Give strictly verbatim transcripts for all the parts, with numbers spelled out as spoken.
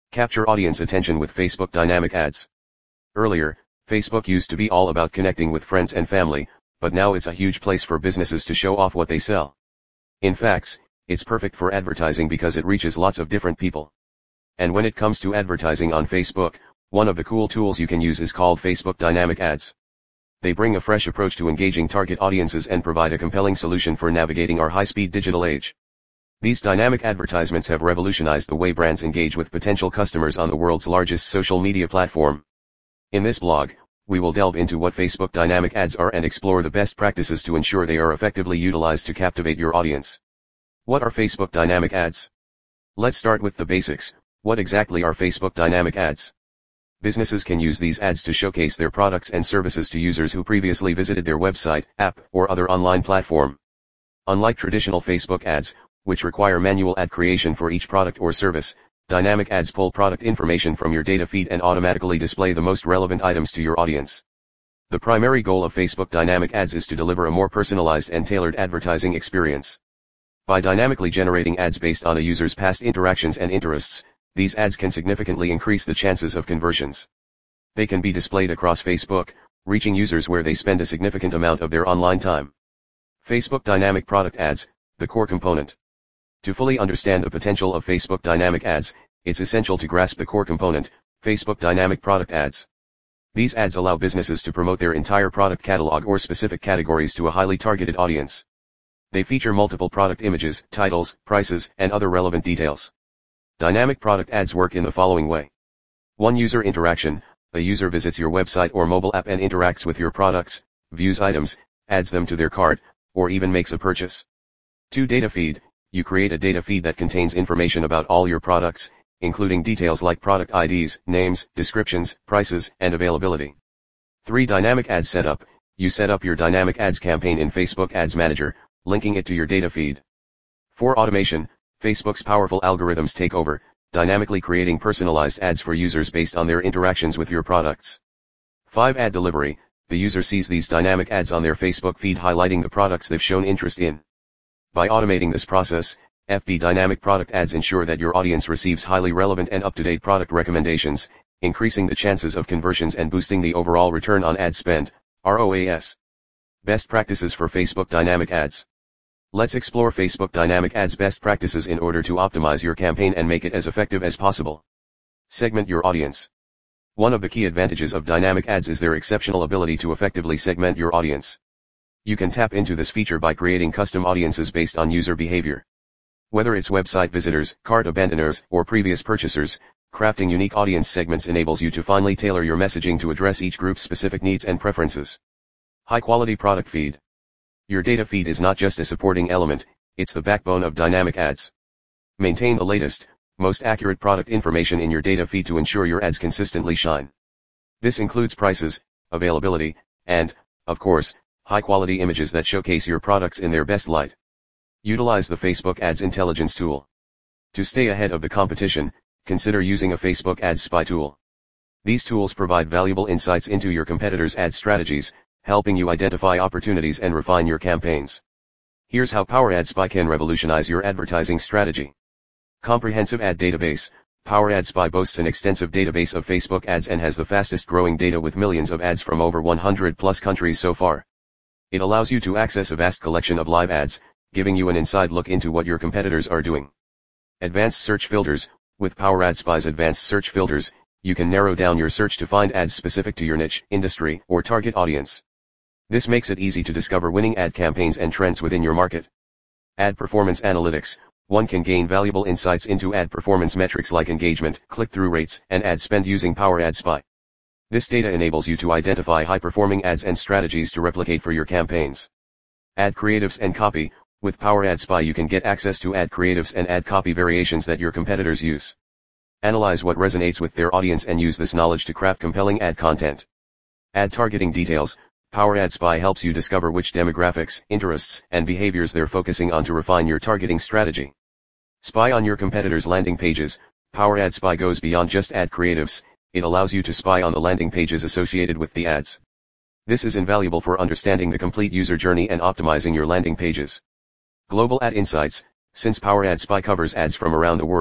Capture audience attention with Facebook Dynamic Ads. Earlier, Facebook used to be all about connecting with friends and family, but now it's a huge place for businesses to show off what they sell. In fact, it's perfect for advertising because it reaches lots of different people. And when it comes to advertising on Facebook, one of the cool tools you can use is called Facebook Dynamic Ads. They bring a fresh approach to engaging target audiences and provide a compelling solution for navigating our high-speed digital age. These dynamic advertisements have revolutionized the way brands engage with potential customers on the world's largest social media platform. In this blog, we will delve into what Facebook Dynamic Ads are and explore the best practices to ensure they are effectively utilized to captivate your audience. What are Facebook Dynamic Ads? Let's start with the basics. What exactly are Facebook Dynamic Ads? Businesses can use these ads to showcase their products and services to users who previously visited their website, app, or other online platform. Unlike traditional Facebook ads, which require manual ad creation for each product or service, dynamic ads pull product information from your data feed and automatically display the most relevant items to your audience. The primary goal of Facebook Dynamic Ads is to deliver a more personalized and tailored advertising experience. By dynamically generating ads based on a user's past interactions and interests, these ads can significantly increase the chances of conversions. They can be displayed across Facebook, reaching users where they spend a significant amount of their online time. Facebook Dynamic Product Ads, the core component. To fully understand the potential of Facebook Dynamic Ads, it's essential to grasp the core component, Facebook Dynamic Product Ads. These ads allow businesses to promote their entire product catalog or specific categories to a highly targeted audience. They feature multiple product images, titles, prices, and other relevant details. Dynamic product ads work in the following way. one User interaction. A user visits your website or mobile app and interacts with your products, views items, adds them to their cart, or even makes a purchase. two Data feed. You create a data feed that contains information about all your products, including details like product I Ds, names, descriptions, prices, and availability. three Dynamic ad setup. You set up your dynamic ads campaign in Facebook Ads Manager, linking it to your data feed. four Automation. Facebook's powerful algorithms take over, dynamically creating personalized ads for users based on their interactions with your products. five Ad delivery. The user sees these dynamic ads on their Facebook feed highlighting the products they've shown interest in. By automating this process, F B Dynamic Product Ads ensure that your audience receives highly relevant and up-to-date product recommendations, increasing the chances of conversions and boosting the overall return on ad spend, R O A S. Best practices for Facebook Dynamic Ads. Let's explore Facebook Dynamic Ads best practices in order to optimize your campaign and make it as effective as possible. Segment your audience. One of the key advantages of dynamic ads is their exceptional ability to effectively segment your audience. You can tap into this feature by creating custom audiences based on user behavior. Whether it's website visitors, cart abandoners, or previous purchasers, crafting unique audience segments enables you to finely tailor your messaging to address each group's specific needs and preferences. High-quality product feed. Your data feed is not just a supporting element, it's the backbone of dynamic ads. Maintain the latest, most accurate product information in your data feed to ensure your ads consistently shine. This includes prices, availability, and, of course, high-quality images that showcase your products in their best light. Utilize the Facebook Ads Intelligence tool. To stay ahead of the competition, consider using a Facebook Ads Spy tool. These tools provide valuable insights into your competitors' ad strategies, helping you identify opportunities and refine your campaigns. Here's how Power Ad Spy can revolutionize your advertising strategy. Comprehensive ad database. Power Ad Spy boasts an extensive database of Facebook ads and has the fastest growing data with millions of ads from over one hundred plus countries so far. It allows you to access a vast collection of live ads, giving you an inside look into what your competitors are doing. Advanced search filters. With Power Ad Spy's advanced search filters, you can narrow down your search to find ads specific to your niche, industry, or target audience. This makes it easy to discover winning ad campaigns and trends within your market. Ad performance analytics. One can gain valuable insights into ad performance metrics like engagement, click-through rates, and ad spend using Power Ad Spy. This data enables you to identify high-performing ads and strategies to replicate for your campaigns. Ad creatives and copy. With Power Ad Spy you can get access to ad creatives and ad copy variations that your competitors use. Analyze what resonates with their audience and use this knowledge to craft compelling ad content. Ad targeting details. Power Ad Spy helps you discover which demographics, interests, and behaviors they're focusing on to refine your targeting strategy. Spy on your competitors' landing pages. Power Ad Spy goes beyond just ad creatives. It allows you to spy on the landing pages associated with the ads. This is invaluable for understanding the complete user journey and optimizing your landing pages. Global ad insights. Since Power Ad Spy covers ads from around the world,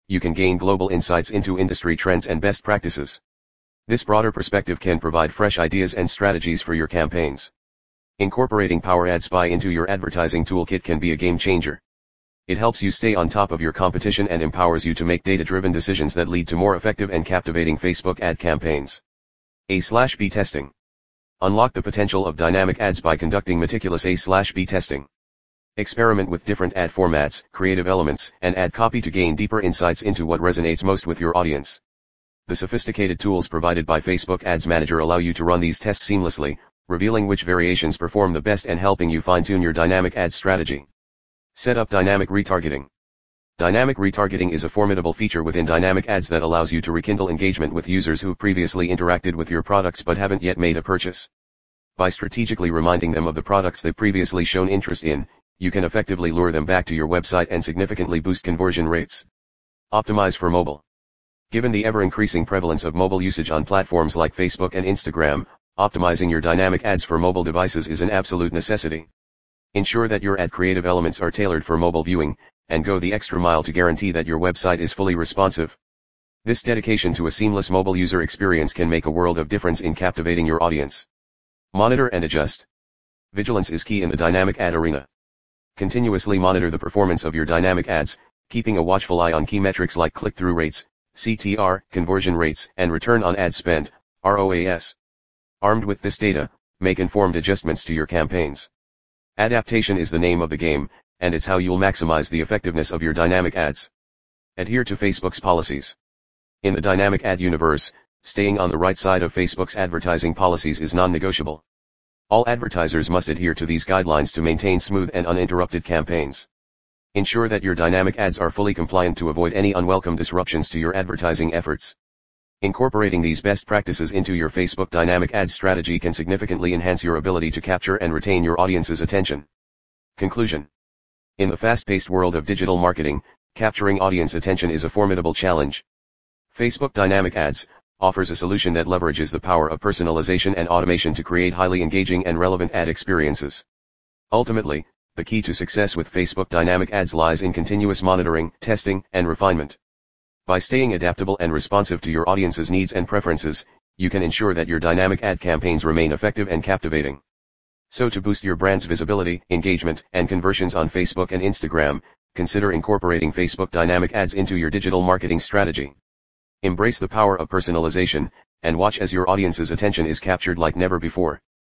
you can gain global insights into industry trends and best practices. This broader perspective can provide fresh ideas and strategies for your campaigns. Incorporating Power Ad Spy into your advertising toolkit can be a game changer. It helps you stay on top of your competition and empowers you to make data-driven decisions that lead to more effective and captivating Facebook ad campaigns. A slash B testing. Unlock the potential of dynamic ads by conducting meticulous A slash B testing. Experiment with different ad formats, creative elements, and ad copy to gain deeper insights into what resonates most with your audience. The sophisticated tools provided by Facebook Ads Manager allow you to run these tests seamlessly, revealing which variations perform the best and helping you fine-tune your dynamic ad strategy. Set up dynamic retargeting. Dynamic retargeting is a formidable feature within dynamic ads that allows you to rekindle engagement with users who previously interacted with your products but haven't yet made a purchase. By strategically reminding them of the products they've previously shown interest in, you can effectively lure them back to your website and significantly boost conversion rates. Optimize for mobile. Given the ever-increasing prevalence of mobile usage on platforms like Facebook and Instagram, optimizing your dynamic ads for mobile devices is an absolute necessity. Ensure that your ad creative elements are tailored for mobile viewing, and go the extra mile to guarantee that your website is fully responsive. This dedication to a seamless mobile user experience can make a world of difference in captivating your audience. Monitor and adjust. Vigilance is key in the dynamic ad arena. Continuously monitor the performance of your dynamic ads, keeping a watchful eye on key metrics like click-through rates, C T R, conversion rates, and return on ad spend, R O A S. Armed with this data, make informed adjustments to your campaigns. Adaptation is the name of the game, and it's how you'll maximize the effectiveness of your dynamic ads. Adhere to Facebook's policies. In the dynamic ad universe, staying on the right side of Facebook's advertising policies is non-negotiable. All advertisers must adhere to these guidelines to maintain smooth and uninterrupted campaigns. Ensure that your dynamic ads are fully compliant to avoid any unwelcome disruptions to your advertising efforts. Incorporating these best practices into your Facebook dynamic ad strategy can significantly enhance your ability to capture and retain your audience's attention. Conclusion. In the fast-paced world of digital marketing, capturing audience attention is a formidable challenge. Facebook Dynamic Ads offers a solution that leverages the power of personalization and automation to create highly engaging and relevant ad experiences. Ultimately, the key to success with Facebook Dynamic Ads lies in continuous monitoring, testing, and refinement. By staying adaptable and responsive to your audience's needs and preferences, you can ensure that your dynamic ad campaigns remain effective and captivating. So to boost your brand's visibility, engagement, and conversions on Facebook and Instagram, consider incorporating Facebook Dynamic Ads into your digital marketing strategy. Embrace the power of personalization, and watch as your audience's attention is captured like never before.